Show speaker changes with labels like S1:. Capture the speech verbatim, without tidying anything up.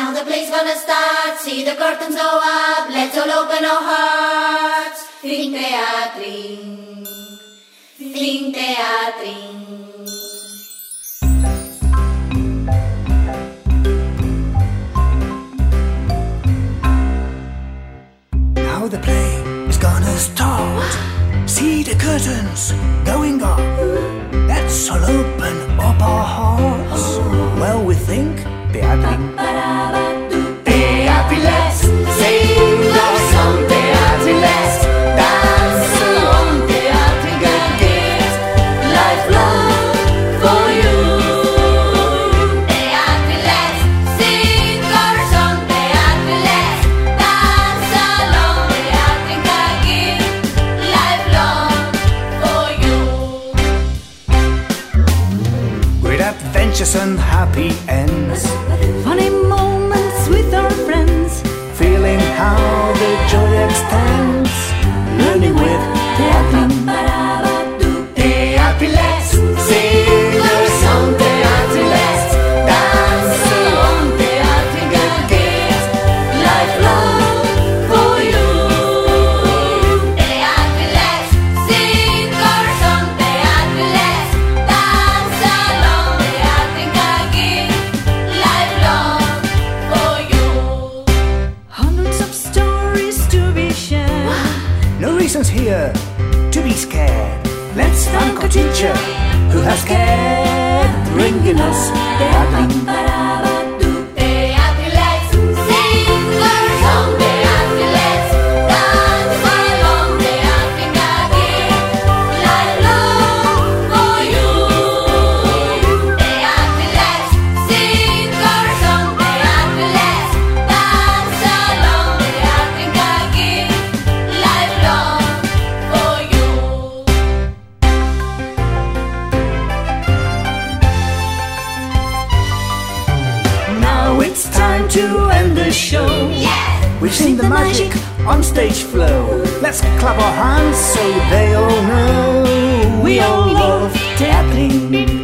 S1: Now the play's gonna start, see the curtains go up, let's all open our hearts. Think teatring, think teatring.
S2: Now the play is gonna start, see the curtains going up, let's all open up our hearts. Well, we think teatring.
S1: Teatri, let's sing our song. Teatri, let's dance along. Teatri, get gift lifelong for you. Teatri, let's sing our song. Teatri, let's dance along. Teatri, get gift lifelong for you.
S2: Great adventures and happy ends,
S3: Funny moments with our friends,
S2: feeling how the joy extends, learning with teatring.
S1: Teatri, let's sing our song. Teatri, let's dance along. Teatri, get gift lifelong for you. Teatri, let's sing our song. Teatri, let's dance along. Teatri, get gift lifelong for you.
S3: hundreds of stories to be shared.
S2: No reasons here to be scared. Let's thank our teacher who has cared, bringing us teatring.
S1: Teatri, let's sing our song. Teatri, let's dance along. Teatri, get gift lifelong for you. Teatri, let's sing our song. Teatri, let's dance along. Teatri, get gift lifelong for you.
S2: Now it's time to end the show. We've seen the magic on stage flow. Let's clap our hands so they all know we all love teatring.